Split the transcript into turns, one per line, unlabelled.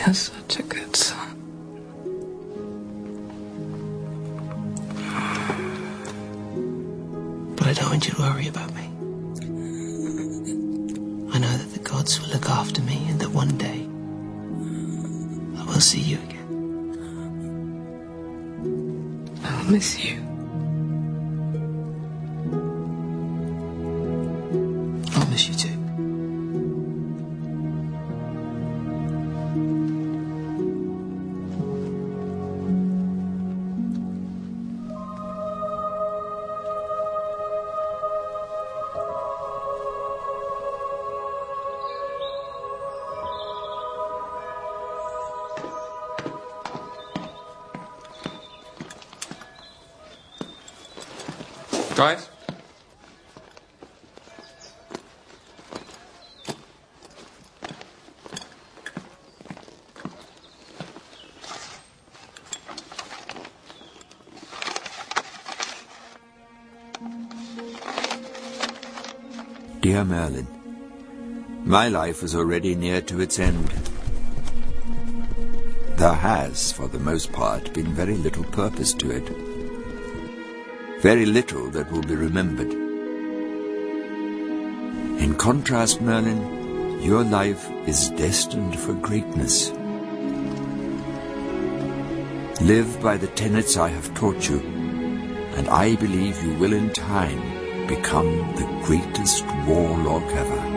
You're such a good son.
But I don't want you to worry about me. I know that the gods will look after me and that one day I will see you again.
I'll miss you.
I'll miss you too.
Guys?
Dear Merlin, my life is already near to its end. There has, for the most part, been very little purpose to it. Very little that will be remembered. In contrast, Merlin, your life is destined for greatness. Live by the tenets I have taught you, and I believe you will in time become the greatest warlock ever.